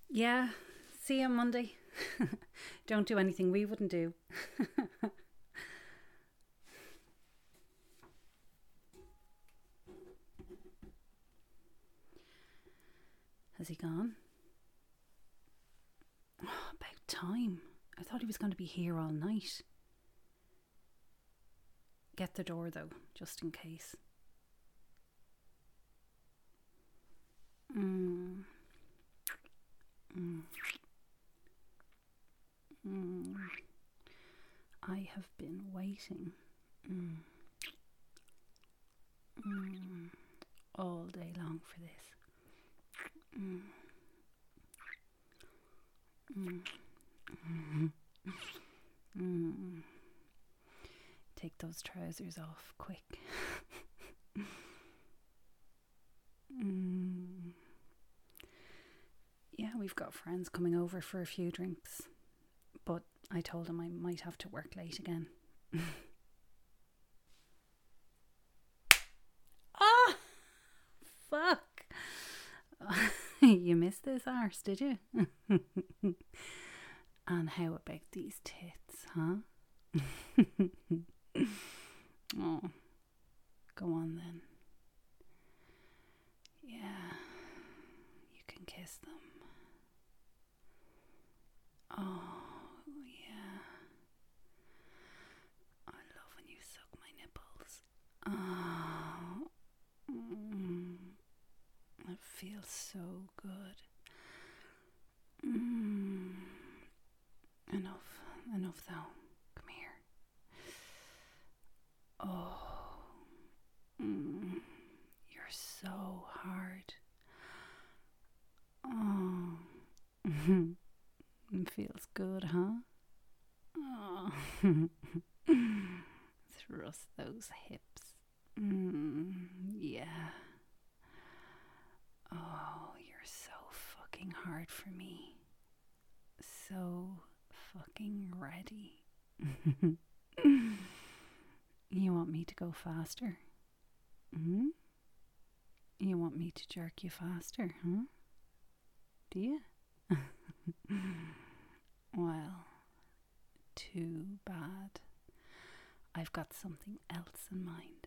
Yeah, see you on Monday. Don't do anything we wouldn't do. Has he gone? Oh, about time. I thought he was going to be here all night. Get the door though, just in case. Mm. Mm. Mm. I have been waiting all day long for this. Take those trousers off quick. Yeah, we've got friends coming over for a few drinks, but I told him I might have to work late again. Ah, fuck. You missed this arse, did you? And how about these tits, huh? Oh, go on then. Yeah, you can kiss them. Oh, yeah. I love when you suck my nipples. Oh, it feels so good. Enough though. Come here. Oh, you're so hard. Oh, it feels good, huh? Oh, thrust those hips. Yeah. Oh, you're so fucking hard for me. So fucking ready. You want me to go faster? You want me to jerk you faster, huh? Do you? Well, too bad. I've got something else in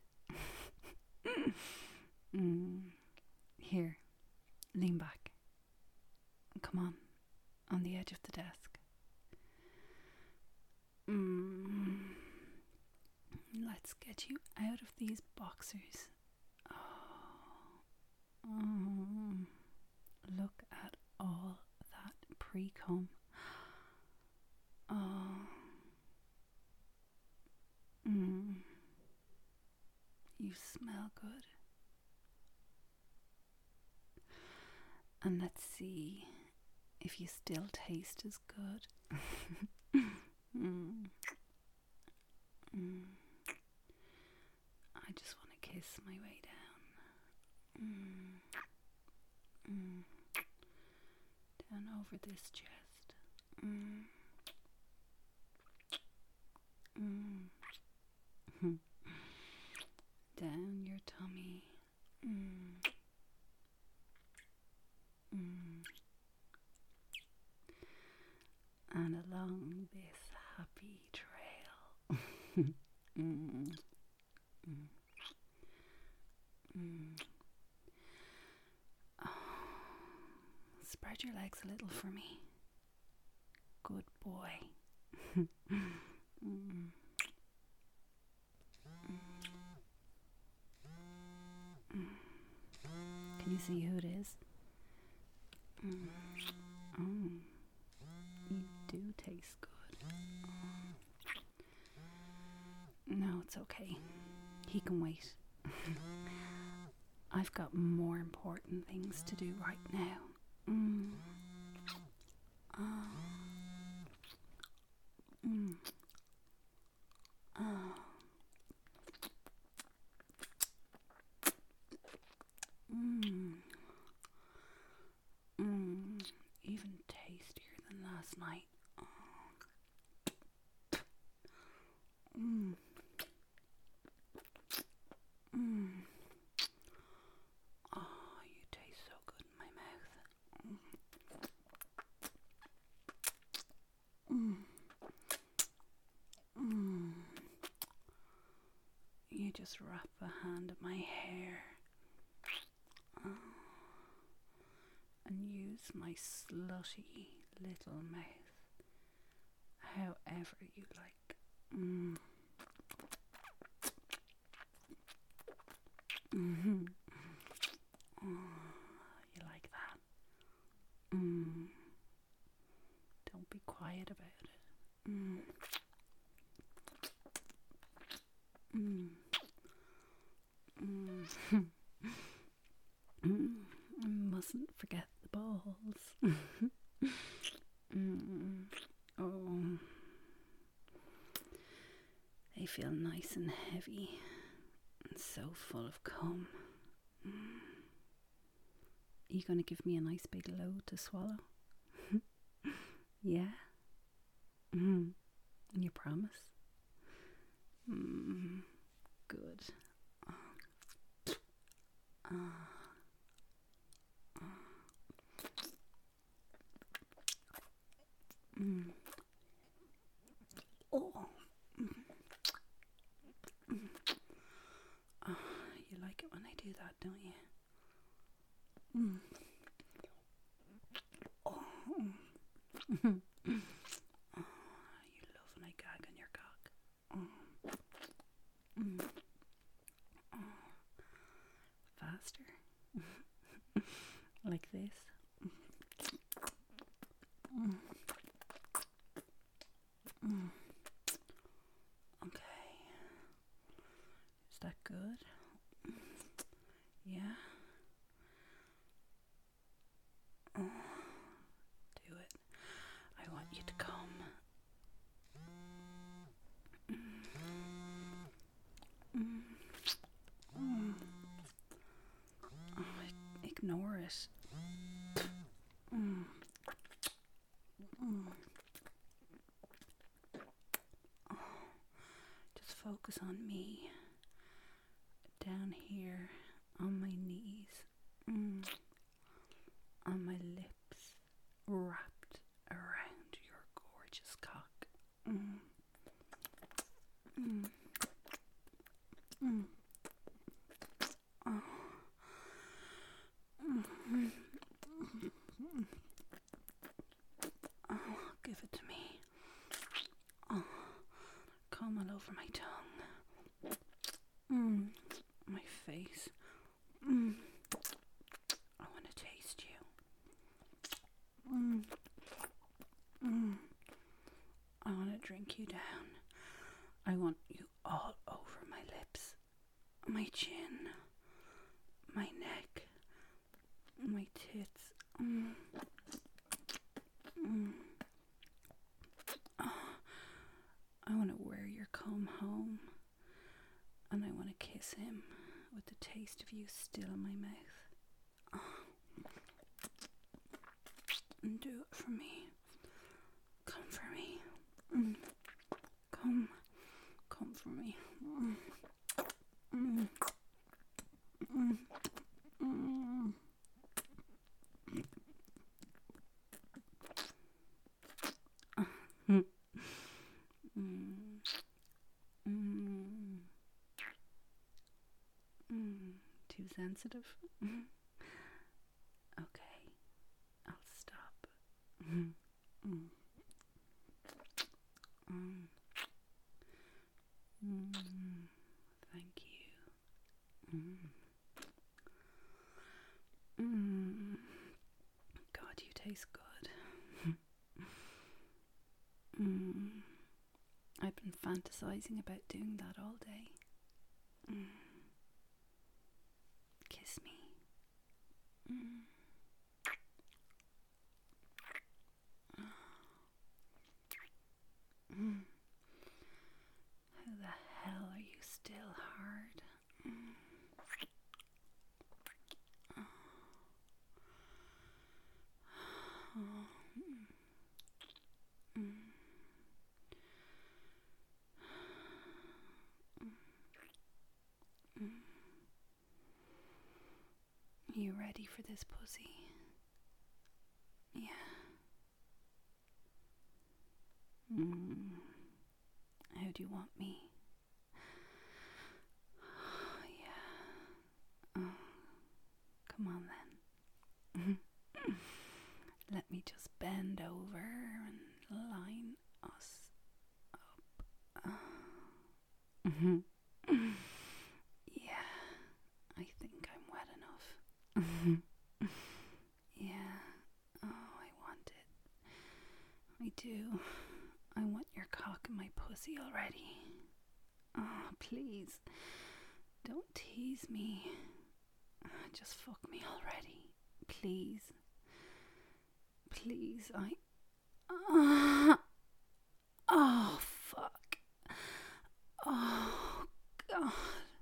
mind. Here, lean back. Come on the edge of the desk. Let's get you out of these boxers. Look at all that pre-cum. You smell good. And let's see if you still taste as good. I just want to kiss my way down. Down over this chest. Down your tummy. And along this happy trail. Oh, spread your legs a little for me. Good boy. Can you see who it is? Oh, you do taste good. No, it's okay. He can wait. I've got more important things to do right now. Even tastier than last night. Oh, you taste so good in my mouth. just wrap a hand in my hair and use my slutty little mouth however you like. Mm-hmm. Oh, you like that? Don't be quiet about it. I mustn't forget the balls. Oh, they feel nice and heavy and so full of cum. You gonna give me a nice big load to swallow? Yeah? You promise? Good. Oh. You like it when I do that, don't you? Oh. You love when I gag on your cock. Faster. Like this. Okay. Is that good? Yeah. Do it. I want you to come. Ignore it. Just focus on me. Down here on my knees. On my lips. Wrapped around your gorgeous cock. Give it to me. Come all over my tongue. My face. I want to taste you. I want to drink you down. I want you all over my lips, my chin, my neck, my tits. I want to wear your comb home, and I want to kiss him with the taste of you still in my mouth. And do it for me. Come for me. Come for me. Too sensitive? Okay, I'll stop. Thank you. God, you taste good. I've been fantasizing about doing that all day. Kiss me. How the hell are you still hard? You ready for this, pussy? Yeah. How do you want me? Come on then. Let me just bend over and line us up. Yeah, I think I'm wet enough. Yeah. Oh, I want it. I do. I want your cock in my pussy already. Oh, please. Don't tease me. Just fuck me already. Please. Please, oh, fuck. Oh, God.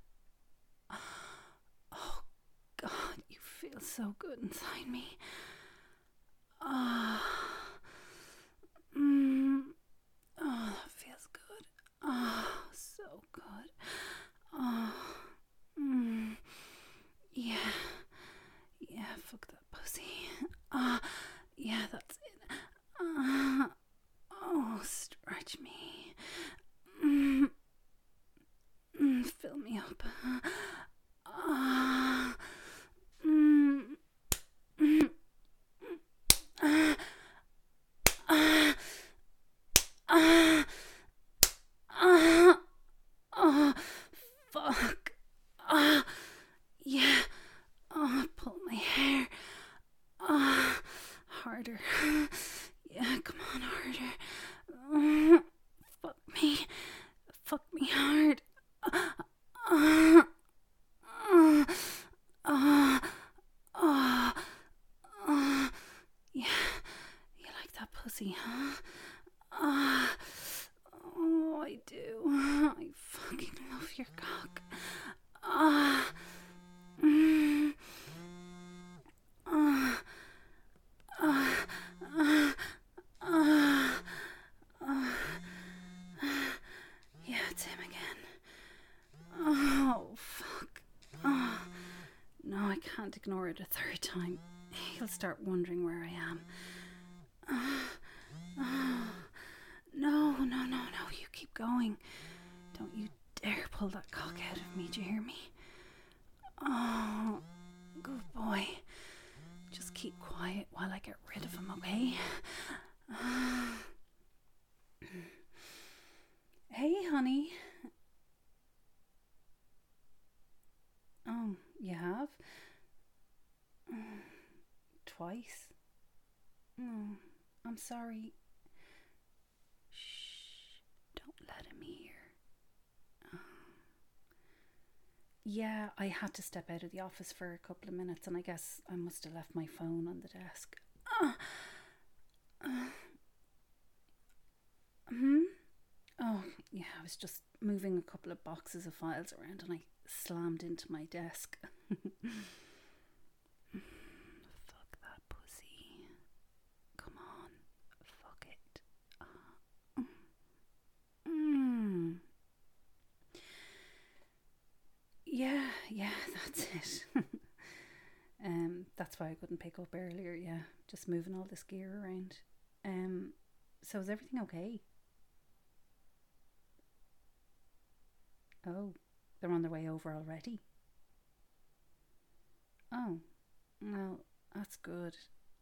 Oh, God, you feel so good inside me. Ah. Oh, that feels good. Oh, so good. Oh. Yeah. Yeah, fuck that pussy. Yeah, that's it. Oh, stretch me. Fill me up. Oh, fuck. Yeah. Oh, pull my hair. Harder. Yeah, come on, harder. Fuck me. Fuck me hard. Yeah, you like that pussy, huh? Oh, I do. I fucking love your cock. Yeah, it's him again. Oh, fuck. Oh, no, I can't ignore it a third time. He'll start wondering where I am. No, you keep going. Don't you dare pull that cock out of me, do you hear me? Oh, good boy. Just keep quiet while I get rid of him, okay? Hey, honey. Oh, you have? Twice? Oh, I'm sorry. Shh, don't let him hear. Yeah, I had to step out of the office for a couple of minutes and I guess I must have left my phone on the desk. Oh, yeah, I was just moving a couple of boxes of files around and I slammed into my desk. Fuck that pussy. Come on, fuck it. Yeah, that's it. That's why I couldn't pick up earlier. Yeah, just moving all this gear around. So is everything okay? Oh, they're on their way over already. Oh, well, that's good.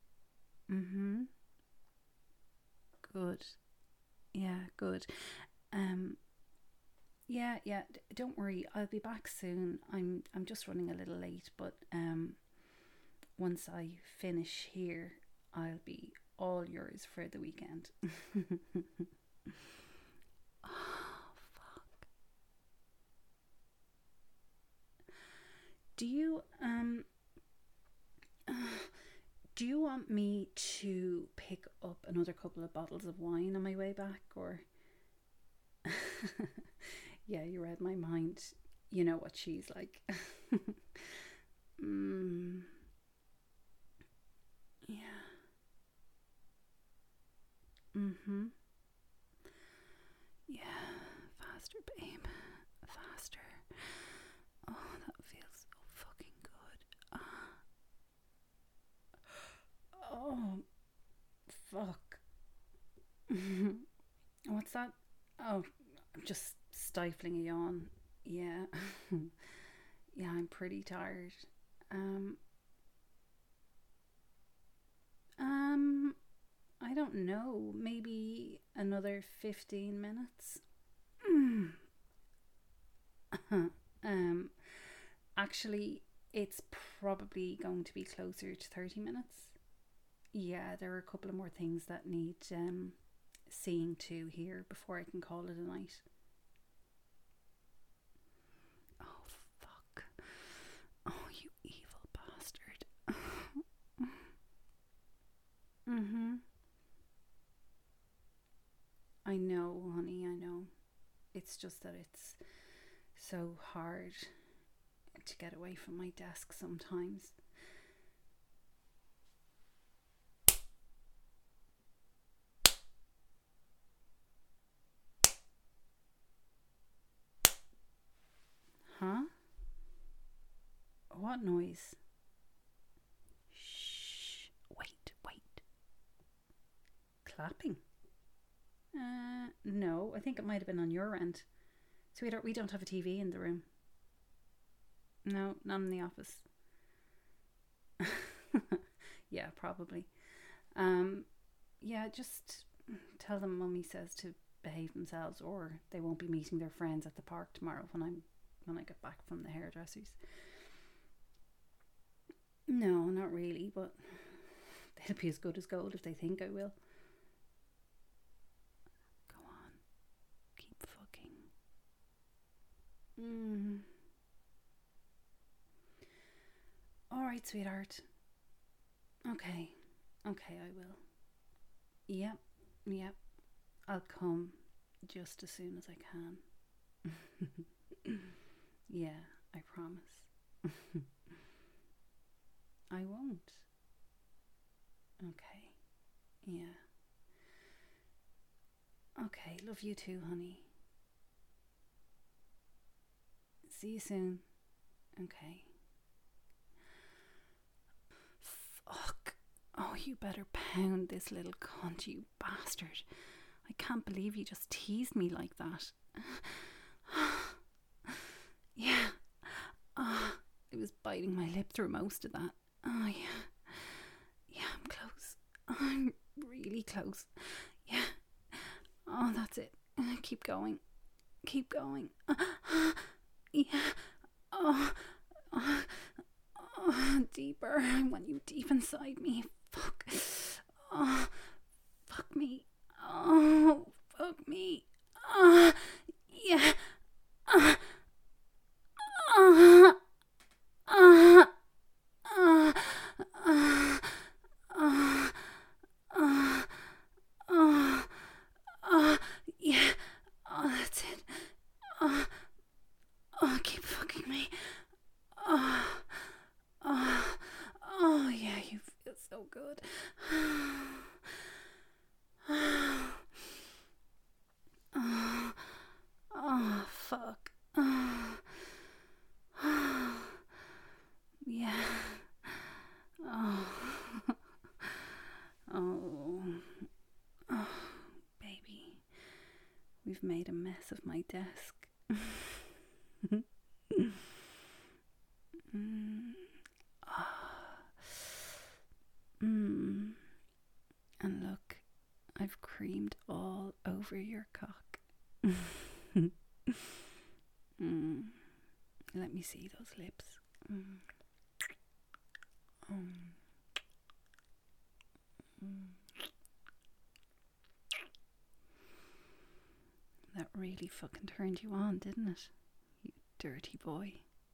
Good. Yeah, good. Um, yeah. Don't worry. I'll be back soon. I'm just running a little late, but once I finish here, I'll be all yours for the weekend. Oh, fuck. Do you do you want me to pick up another couple of bottles of wine on my way back, or? Yeah, you read my mind. You know what she's like. mm, yeah. Yeah. Faster, babe. Faster. Oh, that feels so fucking good. Oh, fuck. What's that? Oh, I'm just stifling a yawn. Yeah. Yeah, I'm pretty tired. Um, I don't know. Maybe another 15 minutes. Actually, it's probably going to be closer to 30 minutes. Yeah, there are a couple of more things that need seeing to here before I can call it a night. Oh, fuck. Oh, you evil bastard. Mm-hmm. I know, honey, I know. It's just that it's so hard to get away from my desk sometimes. Huh? What noise? Shh. Wait. Clapping? No, I think it might have been on your end. Sweetheart, we don't have a TV in the room. No, not in the office. Yeah, probably. Yeah, just tell them Mummy says to behave themselves, or they won't be meeting their friends at the park tomorrow when I get back from the hairdressers. No, not really, but they'll be as good as gold if they think I will. Go on, keep fucking. All right, sweetheart. Okay, I will. Yep. I'll come just as soon as I can. Yeah, I promise. I won't. Okay. Yeah. Okay, love you too, honey. See you soon. Okay. Fuck. Oh, you better pound this little cunt, you bastard. I can't believe you just teased me like that. Yeah. It was biting my lip through most of that. Oh, yeah. Yeah, I'm close. I'm really close. Yeah. Oh, that's it. Keep going. Yeah. Oh, deeper. I want you deep inside me. Fuck. Oh, fuck me. Oh, fuck me. Yeah. Uh, uh, uh, uh, uh, uh, uh, yeah. Oh, that's it. Keep fucking me. Yeah, you feel so good. Fuck. Yeah. Oh. Oh, baby. We've made a mess of my desk. And look, I've creamed all over your cock. Let me see those lips. That really fucking turned you on, didn't it? You dirty boy.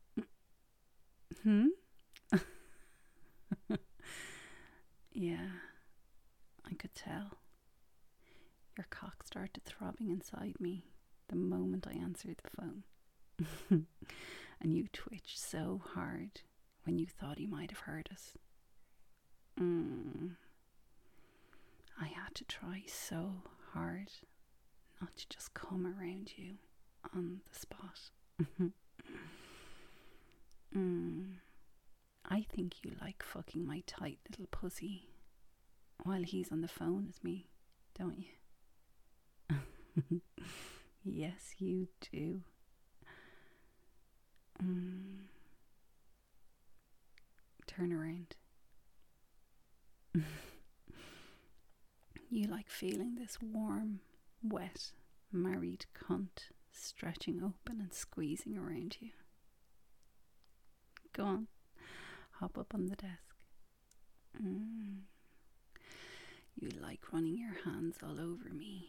Yeah, I could tell. Your cock started throbbing inside me the moment I answered the phone. And you twitched so hard when you thought he might have heard us. I had to try so hard not to just come around you on the spot. I think you like fucking my tight little pussy while he's on the phone with me, don't you? Yes, you do. Turn around. You like feeling this warm, wet, married cunt stretching open and squeezing around you. Go on, hop up on the desk. You like running your hands all over me,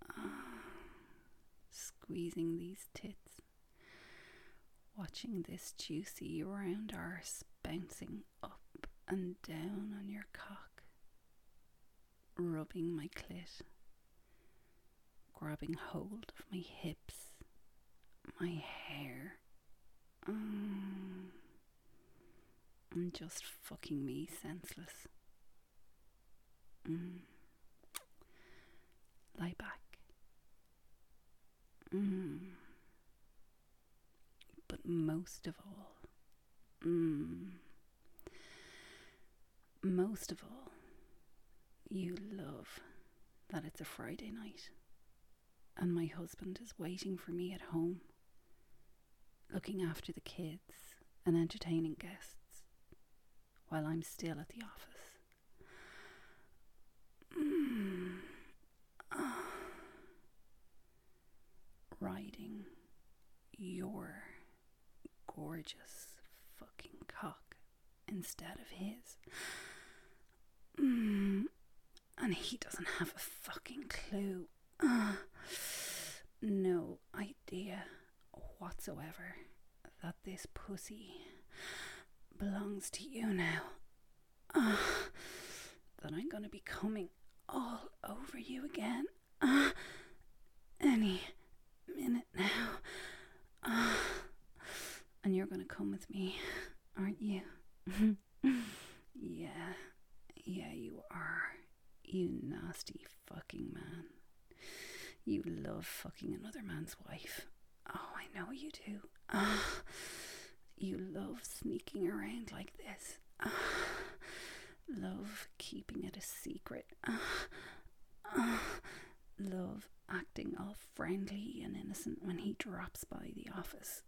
squeezing these tits, watching this juicy round arse bouncing up and down on your cock, rubbing my clit, grabbing hold of my hips, my hair, and just fucking me senseless. Lie back. But most of all, you love that it's a Friday night and my husband is waiting for me at home, looking after the kids and entertaining guests while I'm still at the office. Riding your gorgeous fucking cock instead of his. And he doesn't have a fucking clue. No idea whatsoever that this pussy belongs to you now. That I'm gonna be coming all over you again any minute now. And you're gonna come with me, aren't you? Yeah, you are. You nasty fucking man. You love fucking another man's wife. Oh, I know you do. You love sneaking around like this. Love keeping it a secret. Love acting all friendly and innocent when he drops by the office.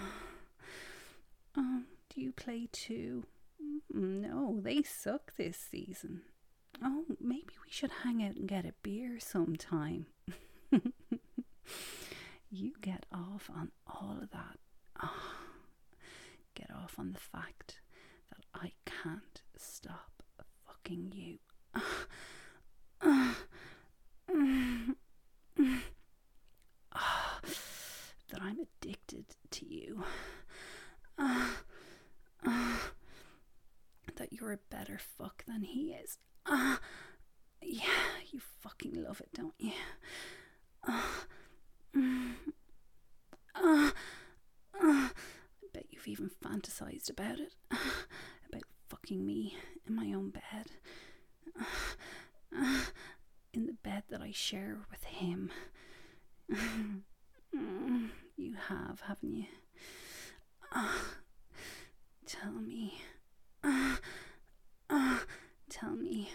Do you play too? No, they suck this season. Oh, maybe we should hang out and get a beer sometime. You get off on all of that. Get off on the fact that I can't stop fucking you. That I'm addicted to you. That you're a better fuck than he is. Yeah, you fucking love it, don't you? I bet you've even fantasized about it. About fucking me in my own bed. In the bed that I share with him. You have, haven't you? Tell me. Tell me.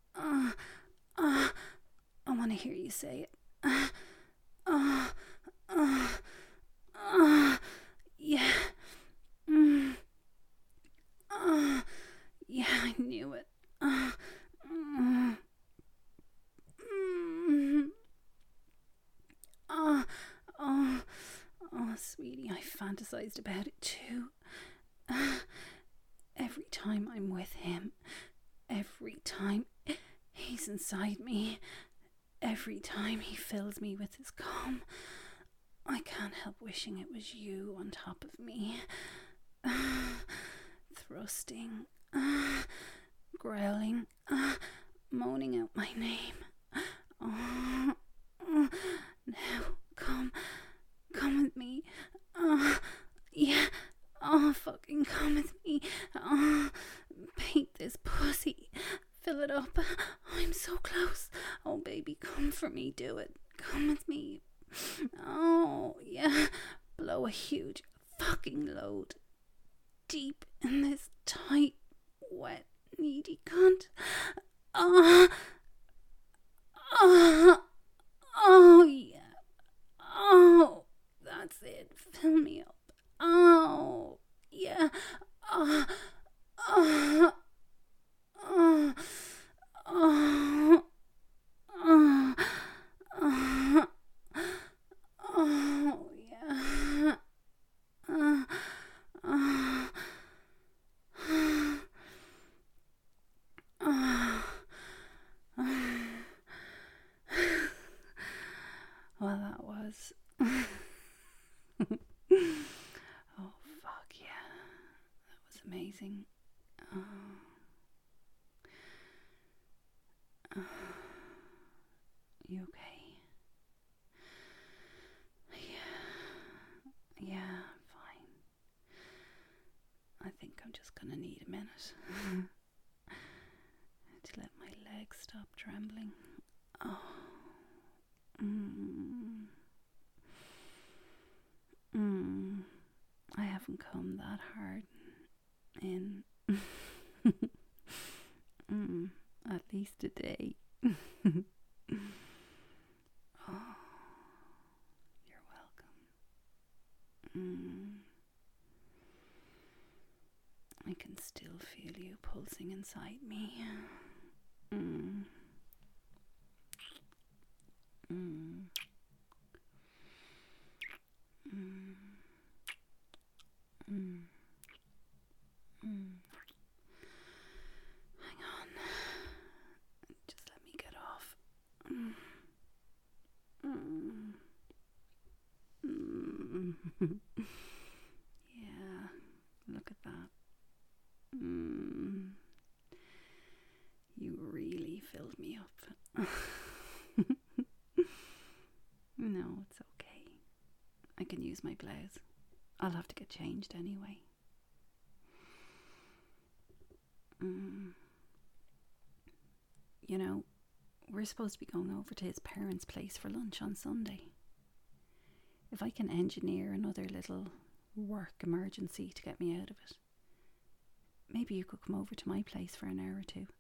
I want to hear you say it. Yeah. Yeah, I knew it. Oh, sweetie, I fantasized about it too. Every time I'm with him, every time he's inside me, every time he fills me with his calm, I can't help wishing it was you on top of me. Thrusting, growling, moaning out my name. Now, come with me. Yeah, fucking come with me. Paint this pussy. Fill it up. I'm so close. Oh, baby, come for me. Do it. Come with me. Oh, yeah. Blow a huge fucking load. Deep in this tight, wet, needy cunt. Oh, yeah. Oh, that's it. Fill me up. Oh, yeah. amazing. Oh. You okay? Yeah, fine. I think I'm just gonna need a minute to let my legs stop trembling. Oh. I haven't come that hard in at least a day. Oh, you're welcome. I can still feel you pulsing inside me. Mm. Mm. Mm. Mm. Mm. Hang on. Just let me get off. Mm. Mm. Yeah, look at that. You really filled me up. No, it's okay. I can use my blouse. I'll have to get changed anyway. You know, we're supposed to be going over to his parents' place for lunch on Sunday. If I can engineer another little work emergency to get me out of it, maybe you could come over to my place for an hour or two.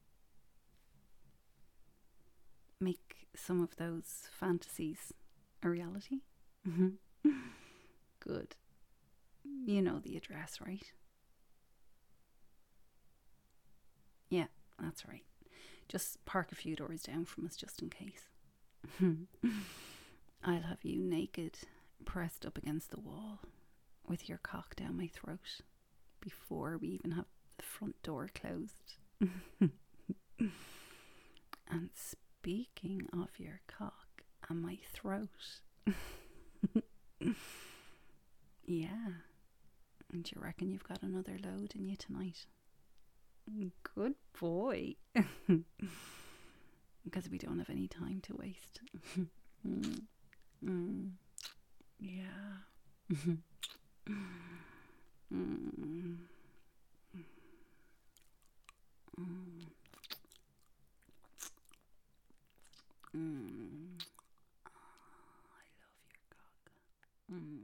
Make some of those fantasies a reality. Good. You know the address, right? Yeah, that's right. Just park a few doors down from us just in case. I'll have you naked, pressed up against the wall, with your cock down my throat, before we even have the front door closed. And speaking of your cock and my throat, yeah, and you reckon you've got another load in you tonight? Good boy. Because we don't have any time to waste. Yeah. I love your cock.